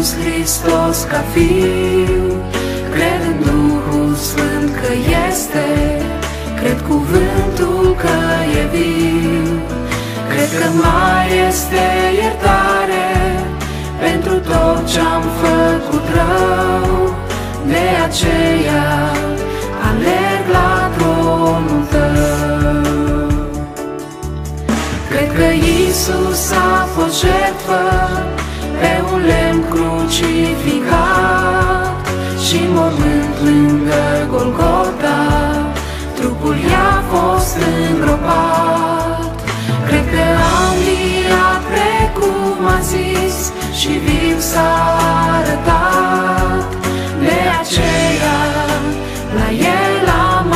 Iisus Hristos ca Fiu, cred în Duhul Sfânt că este, cred cuvântul că e viu, cred că mai este iertare pentru tot ce-am făcut rău, de aceea alerg la tronul Tău. Cred că Iisus a fost jertfă pe un lemn crucificat și mormânt lângă Golgota, trupul i-a fost îngropat. Cred că a înviat precum a zis și viu s-a arătat, de aceea la El am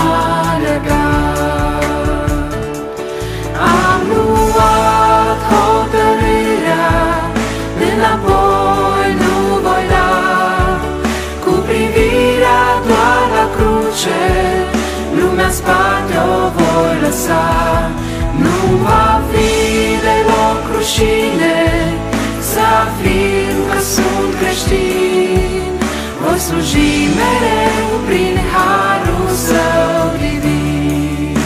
alergat. Am luat hotărârea, înapoi nu voi da, cu privirea doar la cruce, lumea în spate o voi lăsa. Nu va fi deloc rușine să afirm că sunt creștin, voi sluji mereu prin harul Său divin.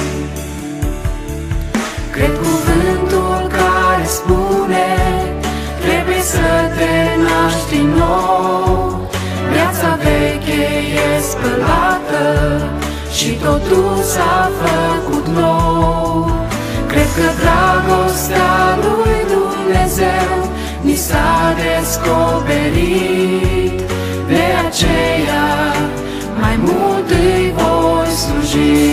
Cred cuvântul care spune, trebuie să te naști din nou, viața veche e spălată și totul s-a făcut nou. Cred că dragostea lui Dumnezeu ni s-a descoperit, de aceea mai mult îi voi sluji.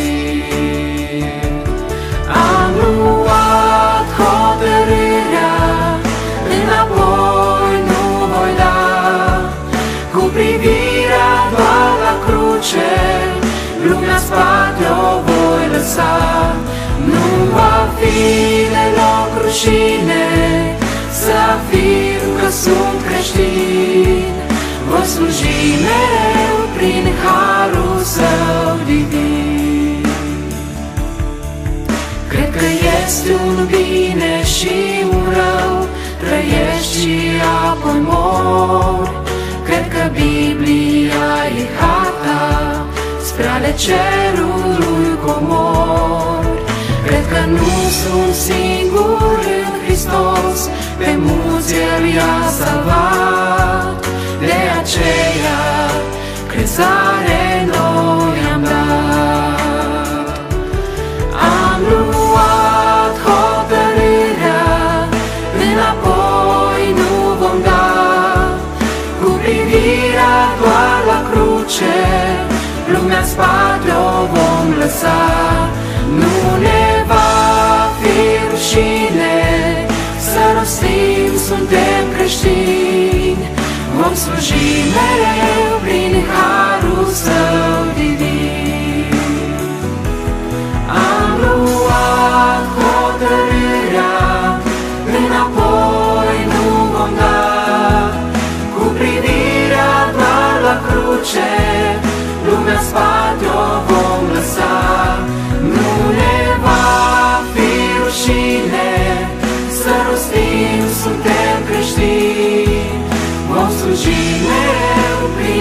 Am luat hotărârea, înapoi nu voi da, cu privirea doar la cruce, lumea în spate o voi lăsa. Nu va fi deloc rușine să afirm că sunt creștin, voi sluji mereu prin harul Său divin. Cred că este un bine și un rău, trăiești și apoi mori. Cred că Biblia e harta spre ale cerului comor. Cred că nu sunt singur în Hristos, pe mulți El i-a salvat, de aceea crezare noi am dat. Am luat hotărârea, înapoi nu vom da, cu privirea doar la cruce, lumea în spate o vom lăsa. Nu ne va fi rușine să rostim, suntem creștini, vom sluji mereu prin harul Său divin. Am luat hotărârea, înapoi nu vom da, cu privirea doar la cruce, lumea în spate o vom lăsa. Nu ne va fi rușine să rostim, suntem creștini, vom sluji mereu prin